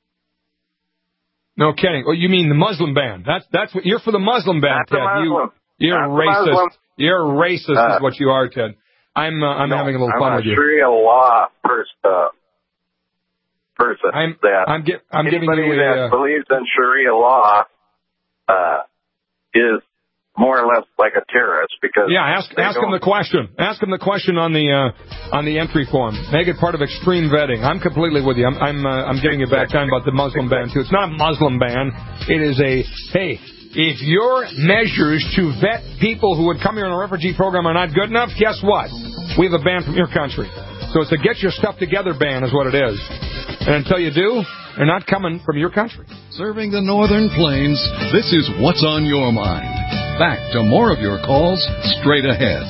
No kidding. Oh, you mean the Muslim ban? That's that's what you're for the Muslim ban, Not the Ted. Muslim. You, you're Not the racist. Muslim. You're racist, Uh, is what you are, Ted. I'm uh, I'm no, having a little I'm fun a with you. Sharia law pers- uh, person. I'm that I'm, gi- I'm giving anybody you that a. Uh, believes in Sharia law uh, is more or less like a terrorist because Yeah, ask they ask him don't- the question. Ask him the question on the uh, on the entry form. Make it part of extreme vetting. I'm completely with you. I'm I'm uh, I'm giving you back time about the Muslim ban too. It's not a Muslim ban. It is a hey. If your measures to vet people who would come here in a refugee program are not good enough, guess what? We have a ban from your country. So it's a get your stuff together ban is what it is. And until you do, they're not coming from your country. Serving the Northern Plains, this is What's on Your Mind. Back to more of your calls straight ahead.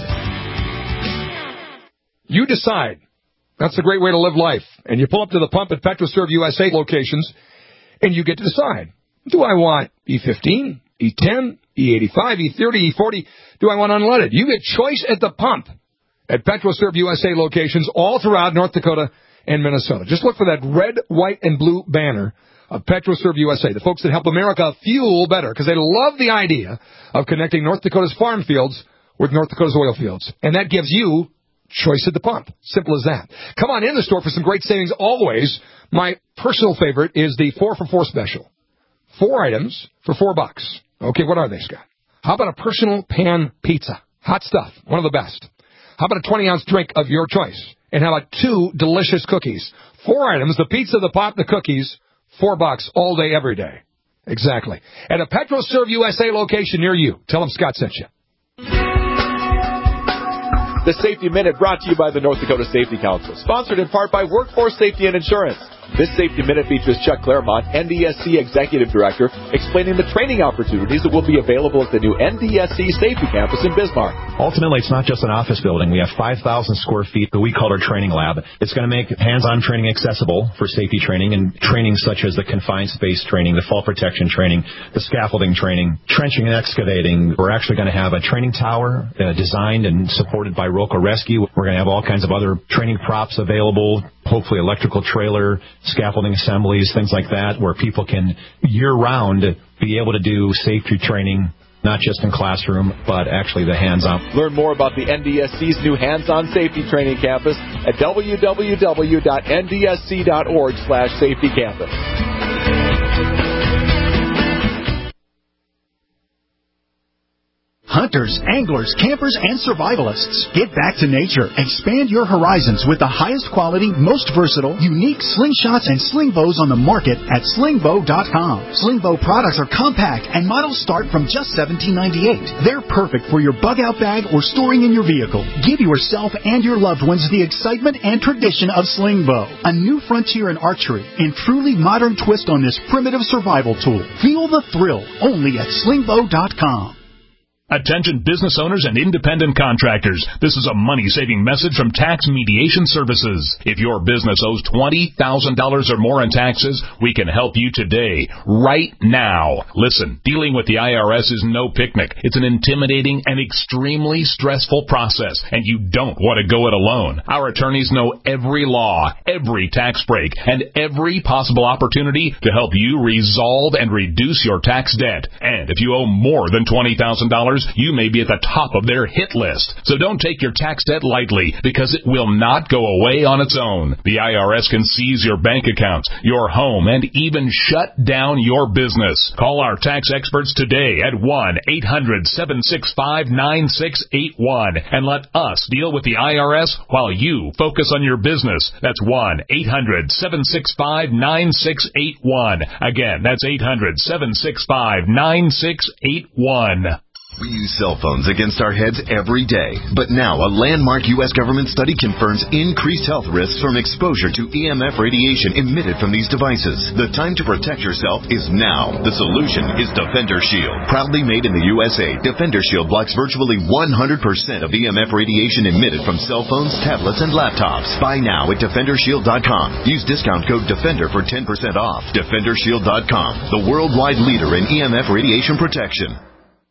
You decide. That's a great way to live life. And you pull up to the pump at PetroServe U S A locations, and you get to decide. Do I want E fifteen, E ten, E eighty-five, E thirty, E forty? Do I want unleaded? You get choice at the pump at PetroServe U S A locations all throughout North Dakota and Minnesota. Just look for that red, white, and blue banner of PetroServe U S A, the folks that help America fuel better, because they love the idea of connecting North Dakota's farm fields with North Dakota's oil fields. And that gives you choice at the pump. Simple as that. Come on in the store for some great savings always. My personal favorite is the four for four special. Four items for four bucks. Okay, what are they, Scott? How about a personal pan pizza? Hot stuff. One of the best. How about a twenty ounce drink of your choice? And how about two delicious cookies? Four items, the pizza, the pop, the cookies, four bucks all day, every day. Exactly. At a PetroServe U S A location near you. Tell them Scott sent you. The Safety Minute brought to you by the North Dakota Safety Council, sponsored in part by Workforce Safety and Insurance. This Safety Minute features Chuck Claremont, N D S C Executive Director, explaining the training opportunities that will be available at the new N D S C Safety Campus in Bismarck. Ultimately, it's not just an office building. We have five thousand square feet that we call our training lab. It's going to make hands-on training accessible for safety training and training such as the confined space training, the fall protection training, the scaffolding training, trenching and excavating. We're actually going to have a training tower uh, designed and supported by Roco Rescue. We're going to have all kinds of other training props available, hopefully electrical trailer, scaffolding assemblies, things like that, where people can year-round be able to do safety training, not just in classroom, but actually the hands-on. Learn more about the N D S C's new hands-on safety training campus at w w w dot n d s c dot org slash safety campus. Hunters, anglers, campers, and survivalists. Get back to nature. Expand your horizons with the highest quality, most versatile, unique slingshots and sling bows on the market at sling bow dot com. Sling bow products are compact and models start from just seventeen ninety-eight. They're perfect for your bug-out bag or storing in your vehicle. Give yourself and your loved ones the excitement and tradition of sling bow. A new frontier in archery and truly modern twist on this primitive survival tool. Feel the thrill only at sling bow dot com. Attention business owners and independent contractors. This is a money-saving message from Tax Mediation Services. If your business owes twenty thousand dollars or more in taxes, we can help you today, right now. Listen, dealing with the I R S is no picnic. It's an intimidating and extremely stressful process, and you don't want to go it alone. Our attorneys know every law, every tax break, and every possible opportunity to help you resolve and reduce your tax debt. And if you owe more than twenty thousand dollars, you may be at the top of their hit list. So don't take your tax debt lightly, because it will not go away on its own. The I R S can seize your bank accounts, your home, and even shut down your business. Call our tax experts today at one eight hundred seven six five nine six eight one and let us deal with the I R S while you focus on your business. That's one eight hundred seven six five nine six eight one. Again, that's eight hundred seven six five nine six eight one. We use cell phones against our heads every day, but now a landmark U S government study confirms increased health risks from exposure to E M F radiation emitted from these devices. The time to protect yourself is now. The solution is Defender Shield. Proudly made in the U S A, Defender Shield blocks virtually one hundred percent of E M F radiation emitted from cell phones, tablets, and laptops. Buy now at defender shield dot com. Use discount code DEFENDER for ten percent off. defender shield dot com, the worldwide leader in E M F radiation protection.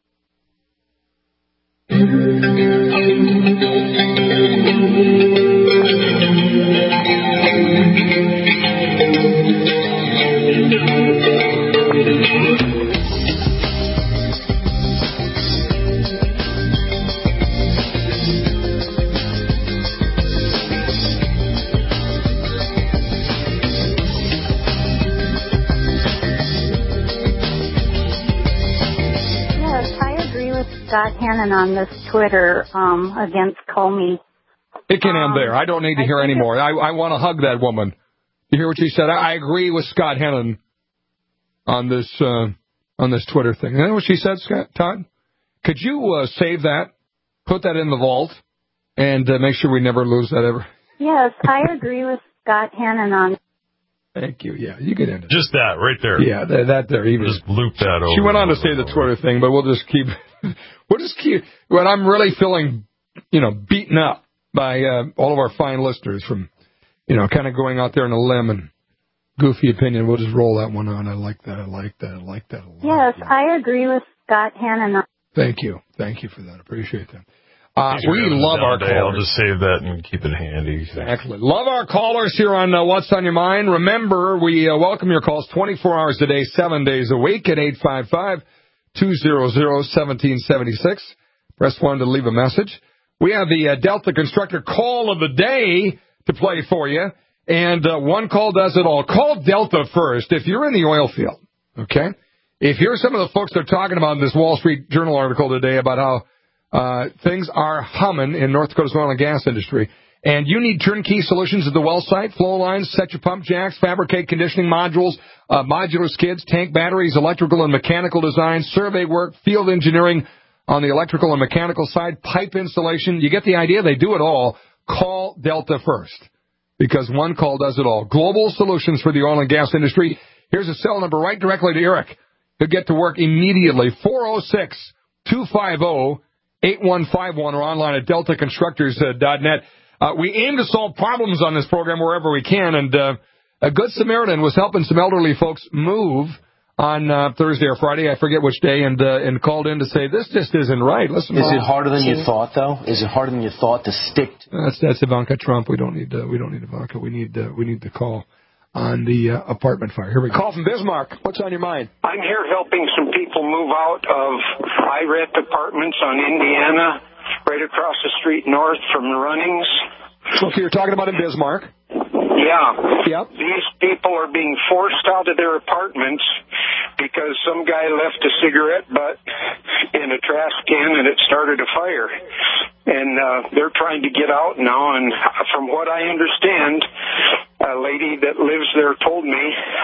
Scott Hannon on this Twitter um, against Comey. It can end there. I don't need to hear any more. I, I want to hug that woman. You hear what she said? I, I agree with Scott Hannon on this uh, on this Twitter thing. You know what she said, Scott? Todd? Could you uh, save that, put that in the vault, and uh, make sure we never lose that ever? Yes, I agree with Scott Hannon on. Thank you. Yeah, you can end it. Just that right there. Yeah, that, that there. Even just loop that over. She went on to say the Twitter thing, but we'll just keep. We'll just keep. When I'm really feeling, you know, beaten up by uh, all of our fine listeners from, you know, kind of going out there on a limb and goofy opinion, we'll just roll that one on. I like that. I like that. I like that a lot. Yes, I agree with Scott Hannon. Thank you. Thank you for that. Appreciate that. Uh, we love our callers. I'll just save that and keep it handy. Exactly. Love our callers here on uh, What's on Your Mind. Remember, we uh, welcome your calls twenty-four hours a day, seven days a week at eight five five, two hundred, one seven seven six. Press one to leave a message. We have the uh, Delta Constructor call of the day to play for you, and uh, one call does it all. Call Delta first if you're in the oil field, okay? If you're some of the folks that are talking about in this Wall Street Journal article today about how uh, things are humming in North Dakota's oil and gas industry, and you need turnkey solutions at the well site, flow lines, set your pump jacks, fabricate conditioning modules, uh, modular skids, tank batteries, electrical and mechanical design, survey work, field engineering on the electrical and mechanical side, pipe installation. You get the idea. They do it all. Call Delta first, because one call does it all. Global solutions for the oil and gas industry. Here's a cell number right directly to Eric. He'll get to work immediately. four oh six, two five oh, eight one five one or online at delta constructors dot net. Uh, we aim to solve problems on this program wherever we can, and uh, a Good Samaritan was helping some elderly folks move on uh, Thursday or Friday, I forget which day, and uh, and called in to say, this just isn't right. Listen, is it harder than you thought, though? Is it harder than you thought to stick to? That's that's Ivanka Trump. We don't need uh, we don't need Ivanka. We need uh, we need the call on the uh, apartment fire. Here we go. Call from Bismarck. What's on your mind? I'm here helping some people move out of high-rent apartments on Indiana, right across the street north from the Runnings. Okay, you're talking about in Bismarck. Yeah. Yep. These people are being forced out of their apartments because some guy left a cigarette butt in a trash can and it started a fire. And uh, they're trying to get out now. And from what I understand, a lady that lives there told me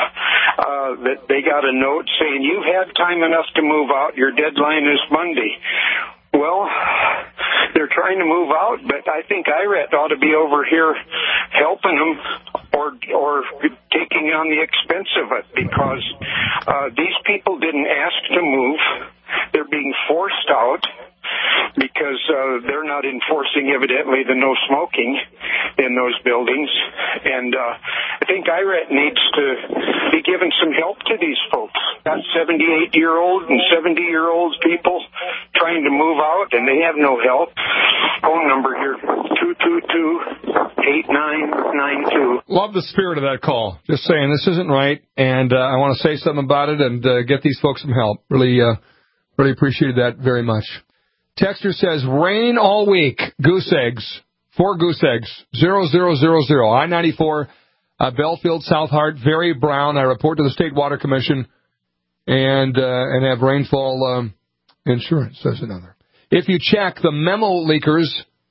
uh, that they got a note saying, you had time enough to move out. Your deadline is Monday. Well, they're trying to move out, but I think I R E T ought to be over here helping them or or taking on the expense of it, because uh, these people didn't ask to move. They're being forced out because uh, they're not enforcing, evidently, the no smoking in those buildings. And uh, I think I R E T needs to be giving some help to these folks. Got seventy-eight-year-old and seventy-year-old people trying to move out, and they have no help. Phone number here, two two two, eight nine nine two. Love the spirit of that call. Just saying, this isn't right, and uh, I want to say something about it and uh, get these folks some help. Really, uh, really appreciated that very much. Texter says, rain all week, goose eggs, four goose eggs, zero, zero, zero, zero. I ninety-four, uh, Belfield, South Hart, very brown. I report to the State Water Commission and uh, and have rainfall um, insurance, says another. If you check, the memo leakers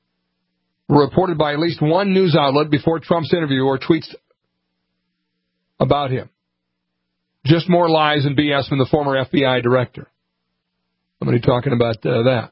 were reported by at least one news outlet before Trump's interview or tweets about him. Just more lies and B S from the former F B I director. Somebody talking about uh, that.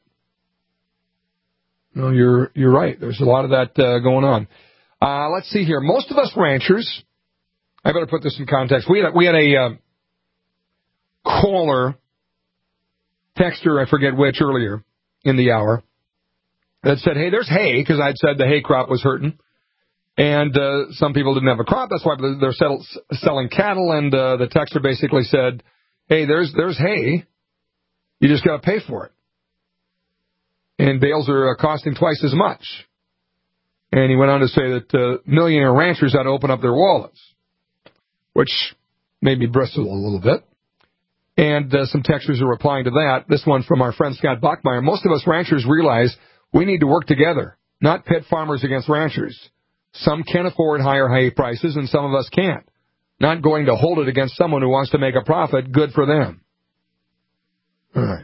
No, you're you're right. There's a lot of that uh, going on. Uh, let's see here. Most of us ranchers, I better put this in context. We had a, we had a uh, caller, texter, I forget which, earlier in the hour, that said, hey, there's hay, because I'd said the hay crop was hurting. And uh, some people didn't have a crop. That's why they're settle, selling cattle. And uh, the texter basically said, hey, there's there's hay. You just got to pay for it. And bales are uh, costing twice as much. And he went on to say that uh, millionaire ranchers ought to open up their wallets, which made me bristle a little bit. And uh, some texters are replying to that. This one from our friend Scott Bachmeyer. Most of us ranchers realize we need to work together, not pit farmers against ranchers. Some can afford higher hay prices, and some of us can't. Not going to hold it against someone who wants to make a profit. Good for them. All right.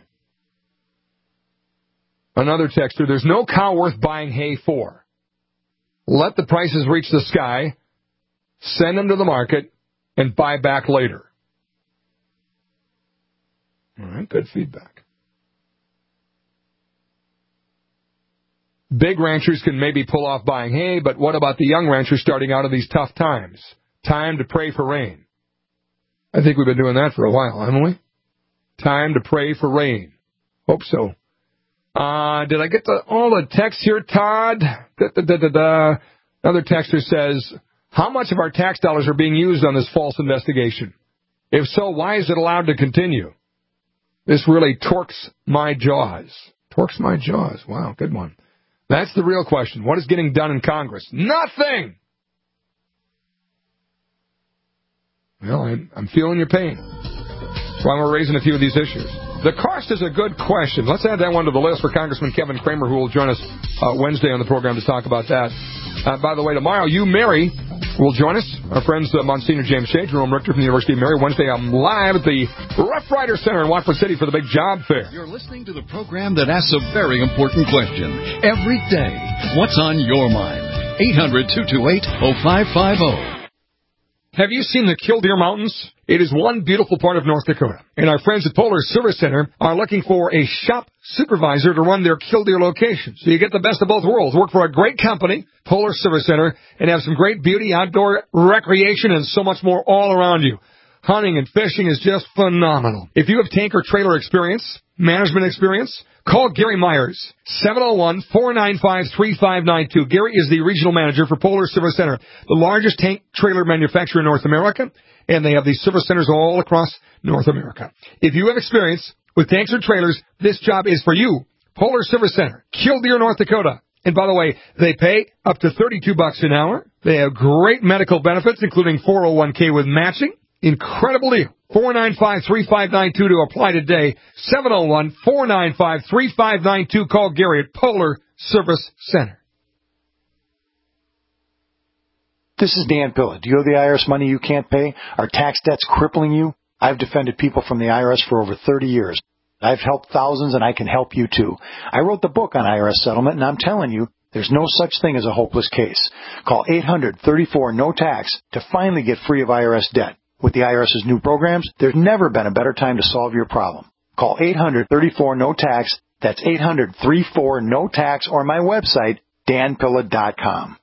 Another texter, there's no cow worth buying hay for. Let the prices reach the sky, send them to the market, and buy back later. All right, good feedback. Big ranchers can maybe pull off buying hay, but what about the young ranchers starting out in these tough times? Time to pray for rain. I think we've been doing that for a while, haven't we? Time to pray for rain. Hope so. Uh, did I get the, all the texts here, Todd? Da, da, da, da, da. Another texter says, how much of our tax dollars are being used on this false investigation? If so, why is it allowed to continue? This really torques my jaws. Torques my jaws. Wow, good one. That's the real question. What is getting done in Congress? Nothing! Well, I'm, I'm feeling your pain. That's why we're raising a few of these issues. The cost is a good question. Let's add that one to the list for Congressman Kevin Cramer, who will join us uh, Wednesday on the program to talk about that. Uh, by the way, tomorrow, you, Mary, will join us. Our friends, uh, Monsignor James Shea, Jerome Richter from the University of Mary. Wednesday, I'm live at the Rough Rider Center in Watford City for the big job fair. You're listening to the program that asks a very important question every day. What's on your mind? eight hundred, two two eight, oh five five oh. Have you seen the Killdeer Mountains? It is one beautiful part of North Dakota. And our friends at Polar Service Center are looking for a shop supervisor to run their Killdeer location. So you get the best of both worlds. Work for a great company, Polar Service Center, and have some great beauty, outdoor recreation, and so much more all around you. Hunting and fishing is just phenomenal. If you have tanker trailer experience, management experience, call Gary Myers, seven oh one, four nine five, three five nine two. Gary is the regional manager for Polar Service Center, the largest tank trailer manufacturer in North America, and they have these service centers all across North America. If you have experience with tanks or trailers, this job is for you. Polar Service Center, Killdeer, North Dakota. And by the way, they pay up to thirty-two bucks an hour. They have great medical benefits, including four oh one k with matching. Incredible deal. four nine five, three five nine two to apply today. seven oh one, four nine five, three five nine two. Call Gary at Polar Service Center. This is Dan Pilla. Do you owe the I R S money you can't pay? Are tax debts crippling you? I've defended people from the I R S for over thirty years. I've helped thousands, and I can help you too. I wrote the book on I R S settlement, and I'm telling you, there's no such thing as a hopeless case. Call eight hundred, thirty-four, no tax to finally get free of I R S debt. With the IRS's new programs, there's never been a better time to solve your problem. Call eight hundred, thirty-four, no tax. That's eight hundred, thirty-four, no tax, or my website, dan pilla dot com.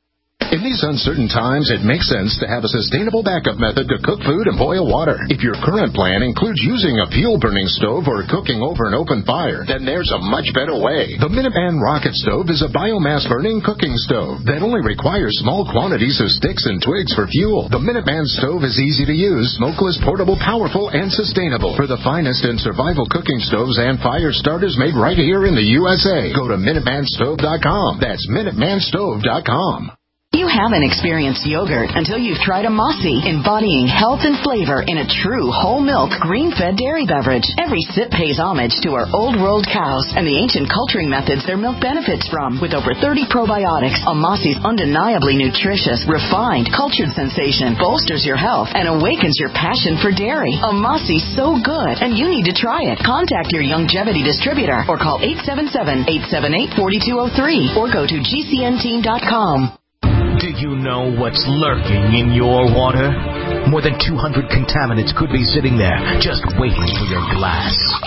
In these uncertain times, it makes sense to have a sustainable backup method to cook food and boil water. If your current plan includes using a fuel-burning stove or cooking over an open fire, then there's a much better way. The Minuteman Rocket Stove is a biomass-burning cooking stove that only requires small quantities of sticks and twigs for fuel. The Minuteman Stove is easy to use, smokeless, portable, powerful, and sustainable. For the finest in survival cooking stoves and fire starters made right here in the U S A, go to minuteman stove dot com. That's minuteman stove dot com. You haven't experienced yogurt until you've tried a Mossy, embodying health and flavor in a true whole milk, green-fed dairy beverage. Every sip pays homage to our old-world cows and the ancient culturing methods their milk benefits from. With over thirty probiotics, a Mossy's undeniably nutritious, refined, cultured sensation bolsters your health and awakens your passion for dairy. A Mossy's so good, and you need to try it. Contact your Longevity distributor or call eight seven seven, eight seven eight, four two zero three or go to G C N team dot com. Do you know what's lurking in your water? More than two hundred contaminants could be sitting there, just waiting for your glass.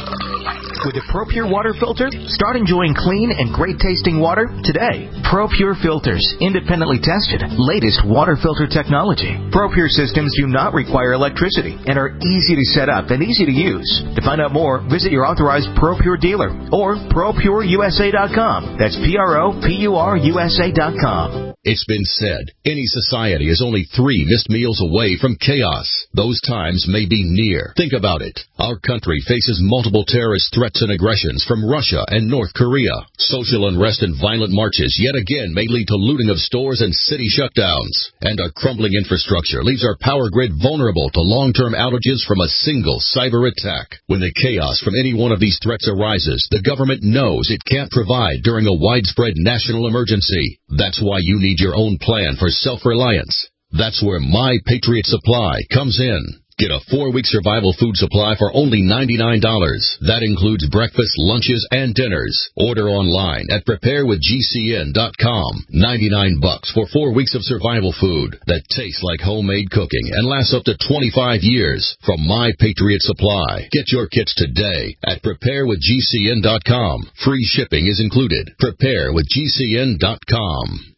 With a ProPure water filter, start enjoying clean and great-tasting water today. ProPure filters, independently tested, latest water filter technology. ProPure systems do not require electricity and are easy to set up and easy to use. To find out more, visit your authorized ProPure dealer or pro pure U S A dot com. That's P R O P U R U S A dot com. It's been said, any society is only three missed meals away from chaos. Those times may be near. Think about it. Our country faces multiple terrorist threats and aggressions from Russia and North Korea. Social unrest and violent marches yet again may lead to looting of stores and city shutdowns. And our crumbling infrastructure leaves our power grid vulnerable to long-term outages from a single cyber attack. When the chaos from any one of these threats arises, the government knows it can't provide during a widespread national emergency. That's why you need your own plan for self-reliance. That's where My Patriot Supply comes in. Get a four-week survival food supply for only ninety-nine dollars. That includes breakfast, lunches, and dinners. Order online at prepare with G C N dot com. ninety-nine bucks for four weeks of survival food that tastes like homemade cooking and lasts up to twenty-five years from My Patriot Supply. Get your kits today at prepare with G C N dot com. Free shipping is included. prepare with G C N dot com.